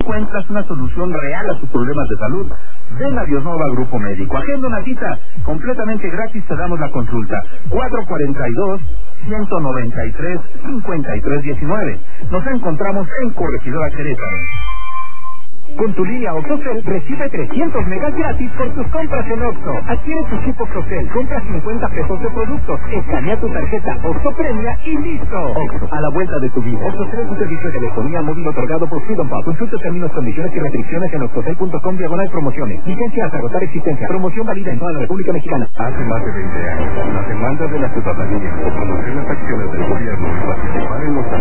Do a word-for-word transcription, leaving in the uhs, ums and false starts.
encuentras una solución real a tus problemas de salud. Ven a Biosnova Grupo Médico. Agenda una cita. Completamente gratis te damos la consulta. cuatro cuarenta y dos, ciento noventa y tres, cincuenta y tres diecinueve. Nos encontramos en Corregidora Querétaro. Con tu línea OxoCell recibe trescientos megas gratis por tus compras en Oxxo. Adquiere tu chip OxoCell, compra cincuenta pesos de productos, escanea tu tarjeta Oxxo Premia y listo. Oxxo, a la vuelta de tu vida. OxoCell es un servicio de telefonía móvil otorgado por Freedom Pub. Consulta términos, condiciones y restricciones en oxocell punto com diagonal promociones. Vigencia hasta agotar existencia. Promoción válida en toda la República Mexicana. Hace más de veinte años, las demandas de la ciudadanía por conocer las acciones del gobierno y participar en los